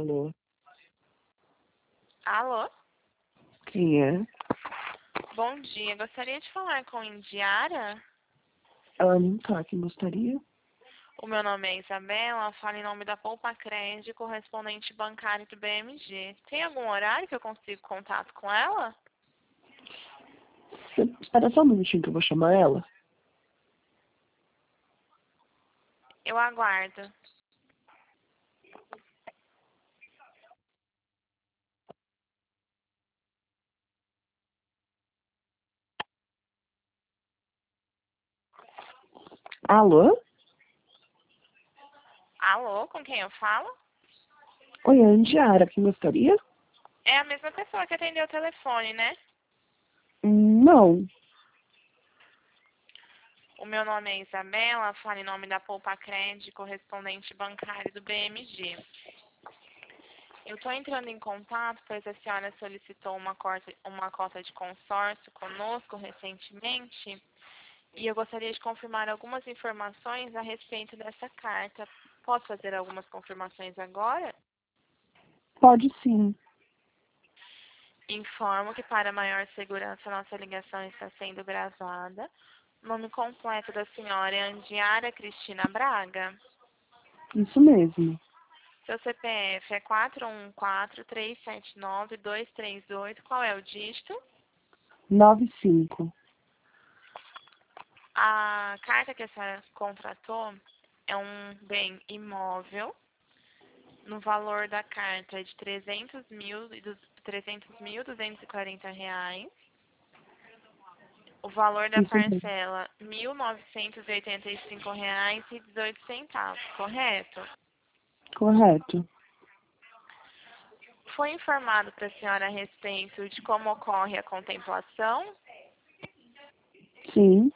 Alô? Alô? Quem é? Bom dia. Gostaria de falar com Indiara. Ela não tá. Quem gostaria? O meu nome é Isabela. Falo em nome da Poupa Crédito, correspondente bancário do BMG. Tem algum horário que eu consigo contato com ela? Você espera só um minutinho que eu vou chamar ela. Eu aguardo. Alô? Alô, com quem eu falo? Oi, é a Indiara. Quem gostaria? É a mesma pessoa que atendeu o telefone, né? Não. O meu nome é Isabela. Falo em nome da Poupa Crédito, correspondente bancário do BMG. Eu estou entrando em contato, pois a senhora solicitou uma cota de consórcio conosco recentemente e eu gostaria de confirmar algumas informações a respeito dessa carta. Posso fazer algumas confirmações agora? Pode sim. Informo que para maior segurança nossa ligação está sendo gravada. O nome completo da senhora é Andiara Cristina Braga. Isso mesmo. Seu CPF é 414-379-238. Qual é o dígito? 95. A carta que a senhora contratou é um bem imóvel no valor da carta de R$ 300.240. O valor da Isso mesmo. parcela R$ 1.985,18, correto? Correto. Foi informado para a senhora a respeito de como ocorre a contemplação? Sim.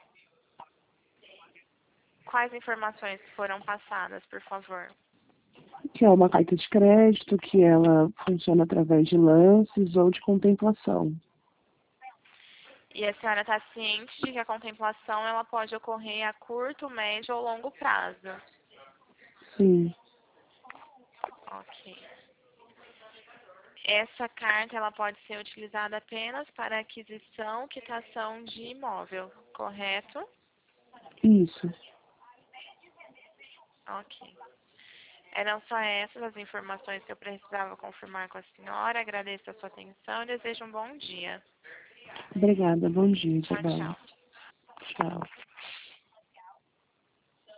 Quais informações foram passadas, por favor? Que é uma carta de crédito, que ela funciona através de lances ou de contemplação. E a senhora está ciente de que a contemplação ela pode ocorrer a curto, médio ou longo prazo? Sim. Ok. Essa carta ela pode ser utilizada apenas para aquisição, quitação de imóvel, correto? Isso. Ok. Eram só essas as informações que eu precisava confirmar com a senhora. Agradeço a sua atenção e desejo um bom dia. Obrigada. Bom dia, Tchau, Isabela. tchau. Tchau.